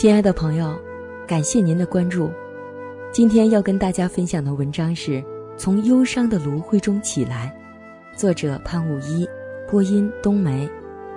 亲爱的朋友，感谢您的关注。今天要跟大家分享的文章是《从忧伤的炉灰中起来》，作者潘武一，播音冬梅。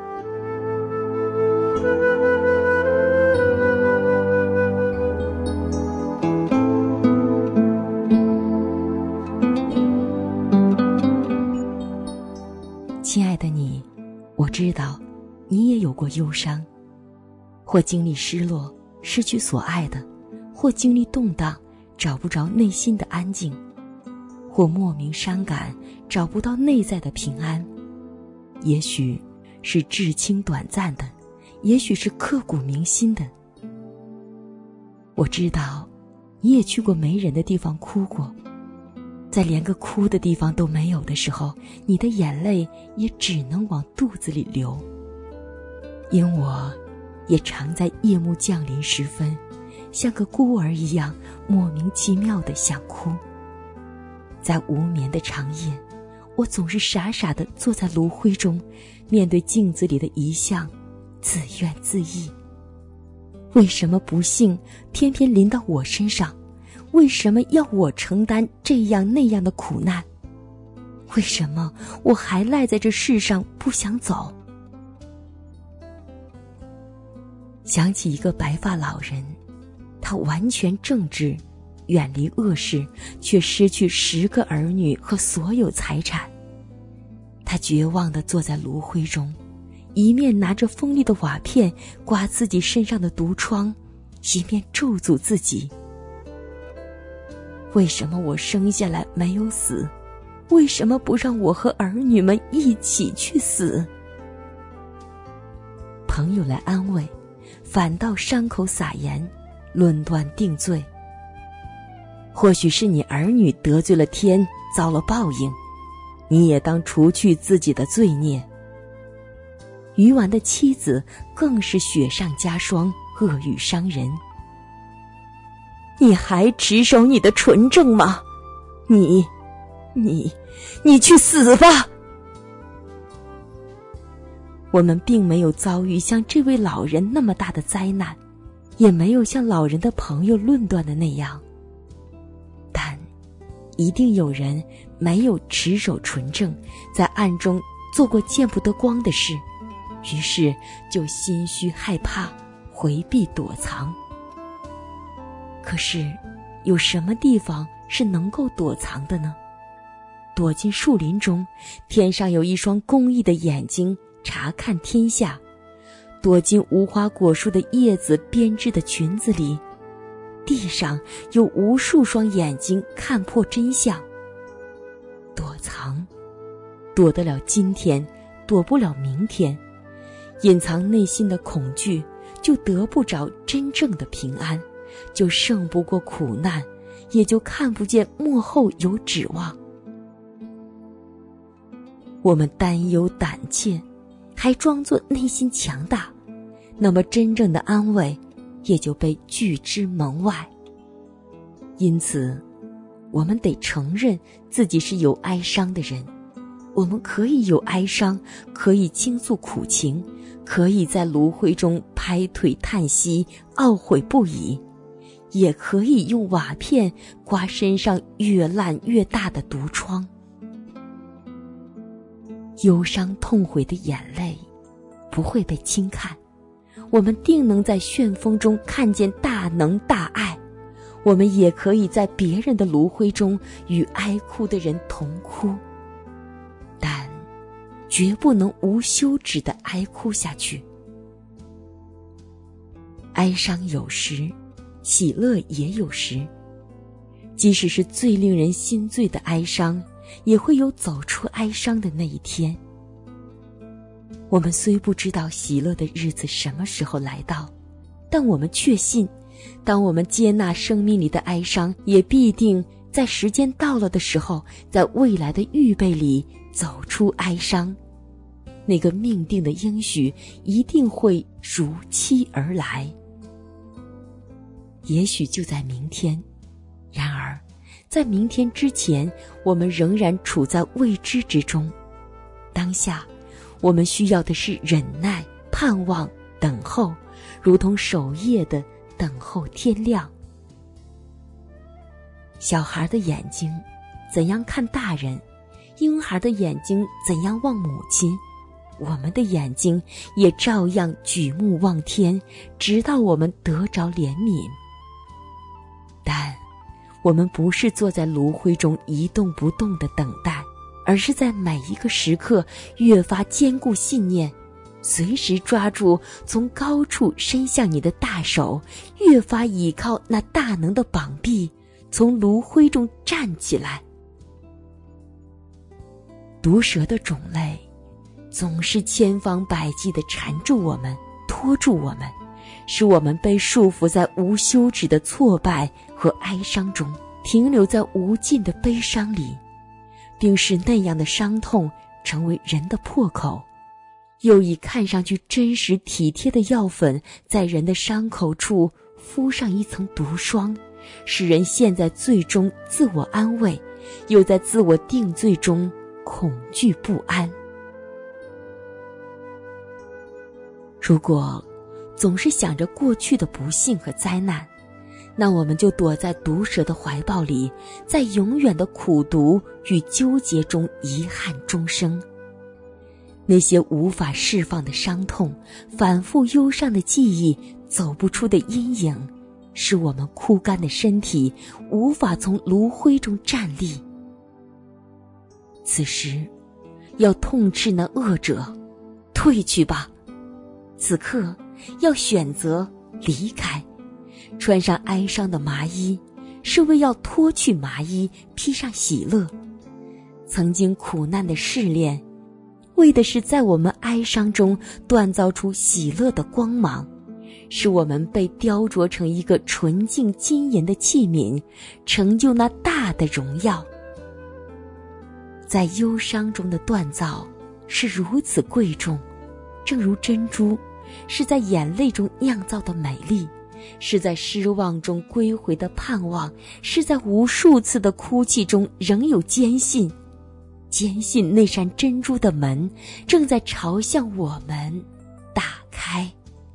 亲爱的你，我知道你也有过忧伤，或经历失落，失去所爱的，或经历动荡，找不着内心的安静，或莫名伤感，找不到内在的平安。也许是至轻短暂的，也许是刻骨铭心的。我知道你也去过没人的地方哭过，在连个哭的地方都没有的时候，你的眼泪也只能往肚子里流。因我也常在夜幕降临时分，像个孤儿一样莫名其妙地想哭。在无眠的长夜，我总是傻傻地坐在炉灰中，面对镜子里的遗像，自怨自艾。为什么不幸偏偏临到我身上？为什么要我承担这样那样的苦难？为什么我还赖在这世上不想走？想起一个白发老人，他完全正直，远离恶事，却失去10个儿女和所有财产。他绝望地坐在炉灰中，一面拿着锋利的瓦片刮自己身上的毒疮，一面咒诅自己。为什么我生下来没有死？为什么不让我和儿女们一起去死？朋友来安慰，反倒伤口撒盐，论断定罪。或许是你儿女得罪了天，遭了报应，你也当除去自己的罪孽。鱼丸的妻子更是雪上加霜，恶语伤人。你还持守你的纯正吗？你去死吧！我们并没有遭遇像这位老人那么大的灾难，也没有像老人的朋友论断的那样，但一定有人没有持守纯正，在暗中做过见不得光的事，于是就心虚害怕，回避躲藏。可是有什么地方是能够躲藏的呢？躲进树林中，天上有一双公义的眼睛察看天下；躲进无花果树的叶子编织的裙子里，地上有无数双眼睛看破真相。躲藏，躲得了今天，躲不了明天。隐藏内心的恐惧，就得不着真正的平安，就胜不过苦难，也就看不见幕后有指望。我们担忧胆怯，还装作内心强大，那么真正的安慰也就被拒之门外。因此我们得承认自己是有哀伤的人，我们可以有哀伤，可以倾诉苦情，可以在炉灰中拍腿叹息，懊悔不已，也可以用瓦片刮身上越烂越大的毒疮。忧伤痛悔的眼泪不会被轻看，我们定能在旋风中看见大能大爱。我们也可以在别人的炉灰中与哀哭的人同哭，但绝不能无休止地哀哭下去。哀伤有时，喜乐也有时，即使是最令人心醉的哀伤，也会有走出哀伤的那一天。我们虽不知道喜乐的日子什么时候来到，但我们确信，当我们接纳生命里的哀伤，也必定在时间到了的时候，在未来的预备里走出哀伤。那个命定的应许一定会如期而来。也许就在明天，然而在明天之前，我们仍然处在未知之中。当下我们需要的是忍耐、盼望、等候，如同守夜的等候天亮。小孩的眼睛怎样看大人，婴孩的眼睛怎样望母亲，我们的眼睛也照样举目望天，直到我们得着怜悯。但我们不是坐在炉灰中一动不动地等待，而是在每一个时刻越发坚固信念，随时抓住从高处伸向你的大手，越发倚靠那大能的膀臂，从炉灰中站起来。毒蛇的种类总是千方百计地缠住我们，拖住我们，使我们被束缚在无休止的挫败和哀伤中，停留在无尽的悲伤里，并使那样的伤痛成为人的破口，又以看上去真实体贴的药粉在人的伤口处敷上一层毒霜，使人陷在罪中自我安慰，又在自我定罪中恐惧不安。如果总是想着过去的不幸和灾难，那我们就躲在毒蛇的怀抱里，在永远的苦毒与纠结中遗憾终生。那些无法释放的伤痛，反复忧伤的记忆，走不出的阴影，使我们枯干的身体无法从炉灰中站立。此时要痛斥那恶者，退去吧。此刻要选择离开，穿上哀伤的麻衣，是为要脱去麻衣，披上喜乐。曾经苦难的试炼，为的是在我们哀伤中锻造出喜乐的光芒，使我们被雕琢成一个纯净金银的器皿，成就那大的荣耀。在忧伤中的锻造是如此贵重，正如珍珠是在眼泪中酿造的美丽，是在失望中归回的盼望，是在无数次的哭泣中仍有坚信，坚信那扇珍珠的门正在朝向我们打开。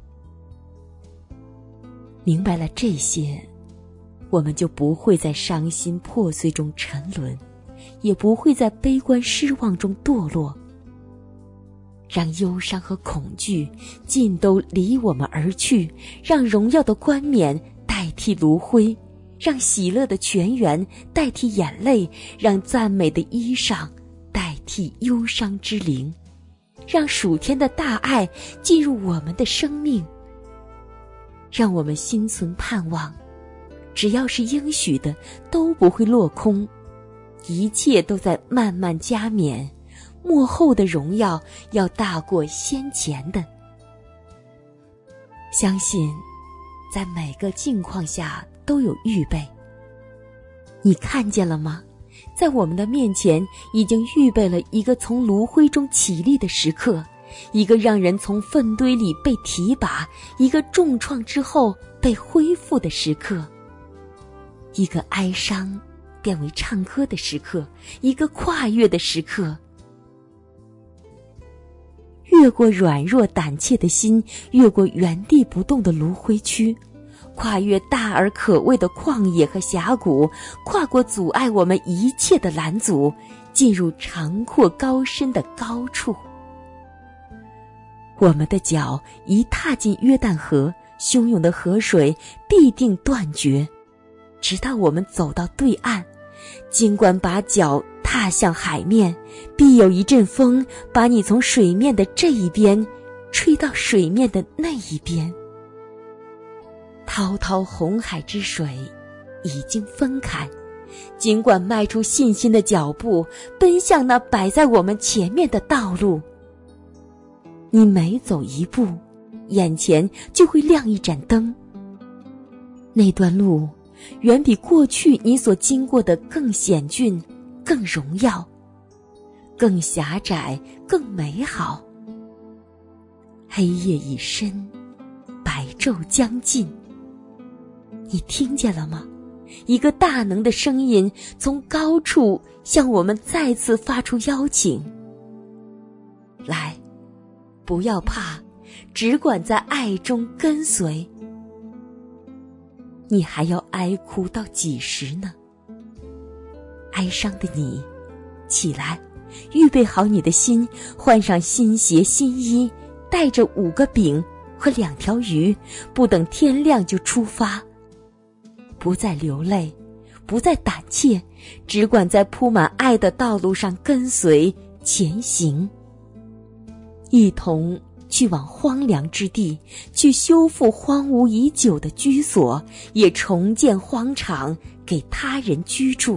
明白了这些，我们就不会在伤心破碎中沉沦，也不会在悲观失望中堕落。让忧伤和恐惧尽都离我们而去，让荣耀的冠冕代替炉灰，让喜乐的泉源代替眼泪，让赞美的衣裳代替忧伤之灵，让属天的大爱进入我们的生命，让我们心存盼望，只要是应许的都不会落空，一切都在慢慢加冕，末后的荣耀要大过先前的。相信在每个境况下都有预备。你看见了吗？在我们的面前已经预备了一个从炉灰中起立的时刻，一个让人从粪堆里被提拔，一个重创之后被恢复的时刻，一个哀伤变为唱歌的时刻，一个跨越的时刻。越过软弱胆怯的心，越过原地不动的炉灰区，跨越大而可畏的旷野和峡谷，跨过阻碍我们一切的拦阻，进入长阔高深的高处。我们的脚一踏进约旦河，汹涌的河水必定断绝，直到我们走到对岸。尽管把脚踏向海面，必有一阵风把你从水面的这一边吹到水面的那一边。滔滔红海之水已经分开，尽管迈出信心的脚步，奔向那摆在我们前面的道路。你每走一步，眼前就会亮一盏灯。那段路远比过去你所经过的更险峻，更荣耀，更狭窄，更美好。黑夜已深，白昼将近。你听见了吗？一个大能的声音从高处向我们再次发出邀请。来，不要怕，只管在爱中跟随。 你还要哀哭到几时呢？哀伤的你，起来，预备好你的心，换上新鞋新衣，带着5个饼和2条鱼，不等天亮就出发。不再流泪，不再胆怯，只管在铺满爱的道路上跟随前行，一同去往荒凉之地，去修复荒芜已久的居所，也重建荒场给他人居住。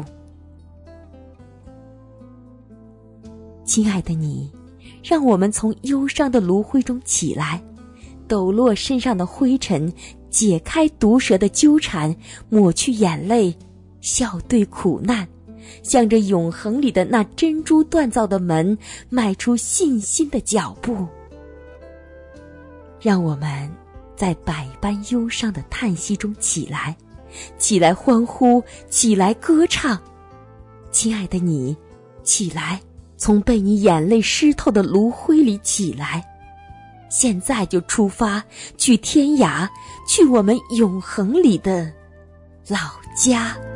亲爱的你，让我们从忧伤的炉灰中起来，抖落身上的灰尘，解开毒蛇的纠缠，抹去眼泪，笑对苦难，向着永恒里的那珍珠锻造的门迈出信心的脚步。让我们在百般忧伤的叹息中起来，起来欢呼，起来歌唱。亲爱的你，起来，从被你眼泪湿透的炉灰里起来，现在就出发，去天涯，去我们永恒里的老家。